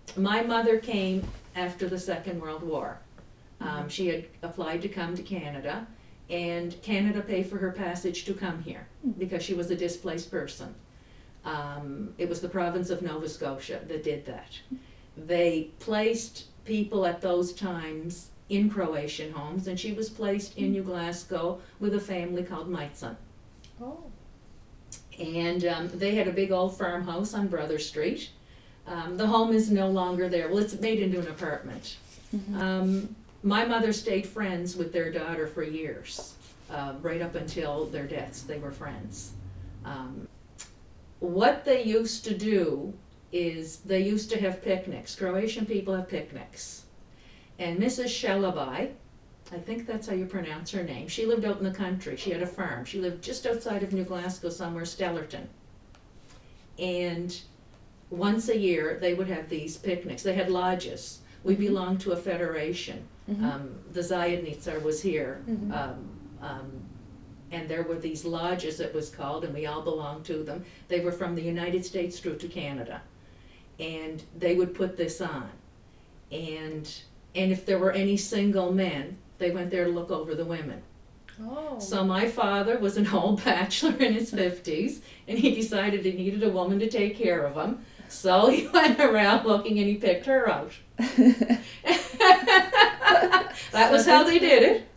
My mother came after the Second World War. She had applied to come to Canada, and Canada paid for her passage to come here because she was a displaced person. It was the province of Nova Scotia that did that. They placed people at those times in Croatian homes, and she was placed in New Glasgow with a family called Meitzen. Oh. And they had a big old farmhouse on Brother Street. The home is no longer there. Well, it's made into an apartment. My mother stayed friends with their daughter for years, right up until their deaths. They were friends. What they used to do is they used to have picnics. Croatian people have picnics. And Mrs. Shalabai, I think that's how you pronounce her name, she lived out in the country. She had a farm. She lived just outside of New Glasgow somewhere, Stellarton. And once a year they would have these picnics. They had lodges. We belonged to a federation. The Zayadnitsa was here. And there were these lodges, it was called, and we all belonged to them. They were from the United States through to Canada. And they would put this on. And if there were any single men, they went there to look over the women. Oh. So my father was an old bachelor in his 50s, and he decided he needed a woman to take care of him. So he went around looking, and he picked her out. That was how they did it.